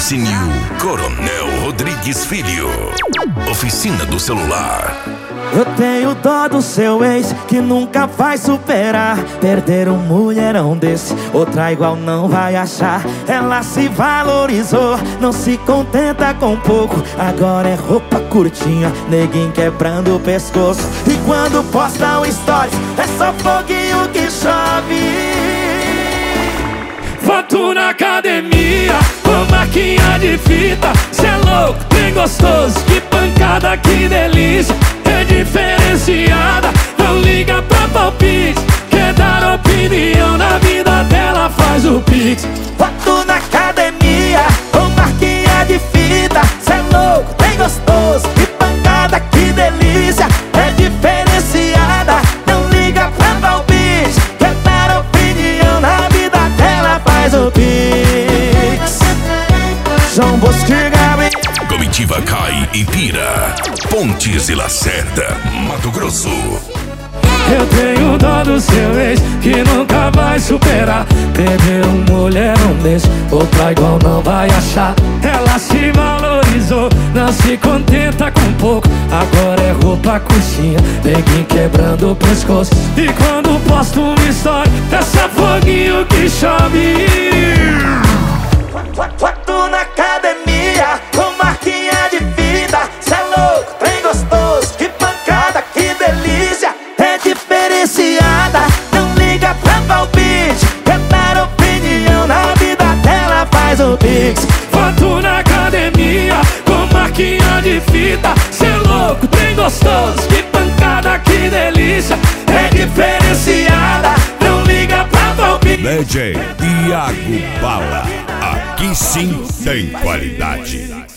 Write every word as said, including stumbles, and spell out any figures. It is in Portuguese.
Patrocínio Coronel Rodrigues Filho. Oficina do Celular. Eu tenho dó do seu ex que nunca vai superar. Perder um mulherão desse, outra igual não vai achar. Ela se valorizou, não se contenta com pouco. Agora é roupa curtinha, neguinho quebrando o pescoço. E quando posta um stories, é só foguinho que chove. Foto na academia, com marquinha de fita. Cê é louco, bem gostoso, que pancada, que delícia. É diferenciada, não liga pra palpite. Quer dar opinião na vida dela, faz o pix. Foto na academia, com marquinha de fita. Cê é louco, bem gostoso, que pancada, que delícia. É diferenciada, não liga pra palpite. Quer dar opinião na vida dela, faz o pix. João Bosco e Gabi. Comitiva Cai e Pira, Pontes e Lacerda, Mato Grosso. Eu tenho dó do seu ex que nunca vai superar. Perder um mulherão desse, outra igual não vai achar. Ela se valorizou, não se contenta com pouco. Agora é roupa curtinha, neguinho quebrando o pescoço. E quando posto uma história, é só foguinho que chove. Foto na academia, com marquinha de fita. Cê é louco, bem gostoso, que pancada, que delícia. É diferenciada, não liga pra palpite. Quer dar opinião na vida dela, faz o pix. Foto na academia, com marquinha de fita. Cê é louco, bem gostoso, que pancada, que delícia. É diferenciada, não liga pra palpite. D J Iago Bala, aqui sim tem qualidade.